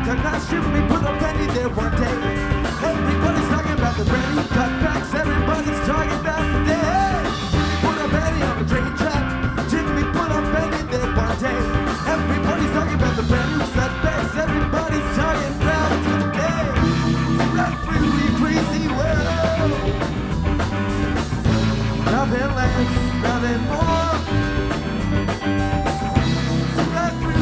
a glass chimney, put a penny there one day. Everybody's talking about the brand new cutbacks. Everybody's talking about the day. Put a penny on the train track. Jimmy put a penny there one day. Everybody's talking about the brand new cutbacks. Everybody's talking about today. That really crazy world. Nothing less, nothing more.